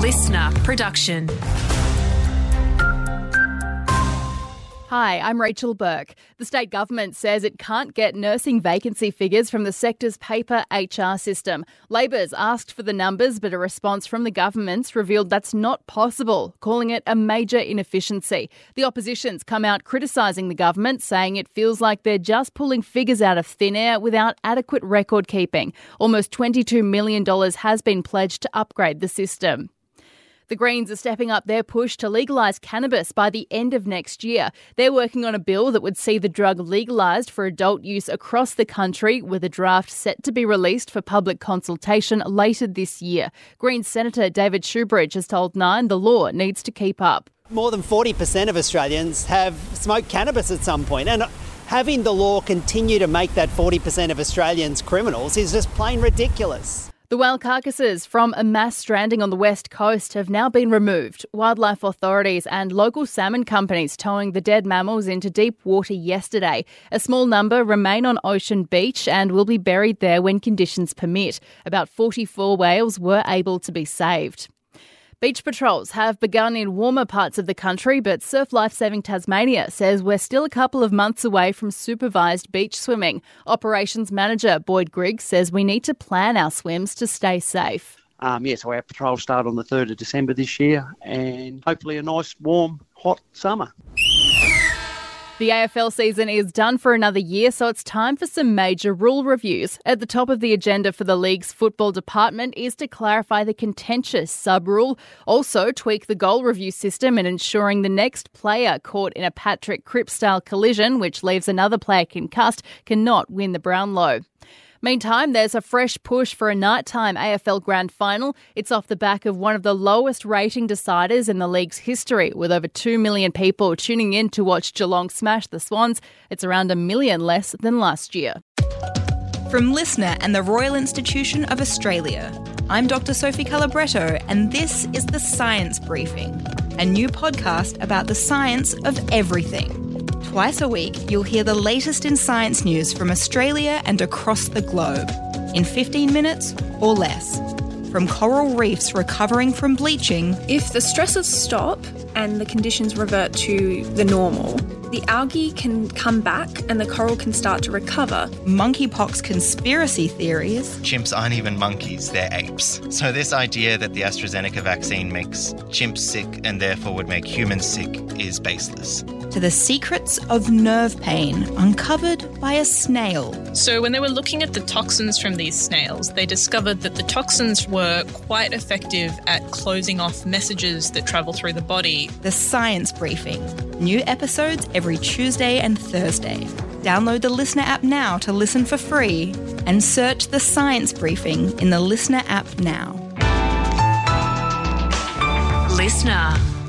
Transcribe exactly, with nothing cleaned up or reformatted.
listener production. Hi, I'm Rachel Burke. The state government says it can't get nursing vacancy figures from the sector's paper H R system. Labor's asked for the numbers, but a response from the government's revealed that's not possible, calling it a major inefficiency. The opposition's come out criticising the government, saying it feels like they're just pulling figures out of thin air without adequate record keeping. Almost twenty-two million dollars has been pledged to upgrade the system. The Greens are stepping up their push to legalise cannabis by the end of next year. They're working on a bill that would see the drug legalised for adult use across the country, with a draft set to be released for public consultation later this year. Greens Senator David Shoebridge has told Nine the law needs to keep up. More than forty percent of Australians have smoked cannabis at some point, and having the law continue to make that forty percent of Australians criminals is just plain ridiculous. The whale carcasses from a mass stranding on the west coast have now been removed. Wildlife authorities and local salmon companies towing the dead mammals into deep water yesterday. A small number remain on Ocean Beach and will be buried there when conditions permit. About forty-four whales were able to be saved. Beach patrols have begun in warmer parts of the country, but Surf Life Saving Tasmania says we're still a couple of months away from supervised beach swimming. Operations Manager Boyd Griggs says we need to plan our swims to stay safe. Um, yeah, so our patrols start on the third of December this year, and hopefully a nice, warm, hot summer. The A F L season is done for another year, so it's time for some major rule reviews. At the top of the agenda for the league's football department is to clarify the contentious sub-rule, also tweak the goal review system and ensuring the next player caught in a Patrick Cripps-style collision, which leaves another player concussed, cannot win the Brownlow. Meantime, there's a fresh push for a nighttime A F L Grand Final. It's off the back of one of the lowest rating deciders in the league's history, with over two million people tuning in to watch Geelong smash the Swans. It's around a million less than last year. From Listener and the Royal Institution of Australia, I'm Doctor Sophie Calabretto, and this is The Science Briefing, a new podcast about the science of everything. Twice a week, you'll hear the latest in science news from Australia and across the globe, in fifteen minutes or less. From coral reefs recovering from bleaching. If the stresses stop and the conditions revert to the normal, the algae can come back and the coral can start to recover. Monkeypox conspiracy theories. Chimps aren't even monkeys, they're apes. So this idea that the AstraZeneca vaccine makes chimps sick and therefore would make humans sick is baseless. To the secrets of nerve pain uncovered by a snail. So when they were looking at the toxins from these snails, they discovered that the toxins were quite effective at closing off messages that travel through the body. The Science Briefing. New episodes every Tuesday and Thursday. Download the Listener app now to listen for free and search The Science Briefing in the Listener app now. Listener.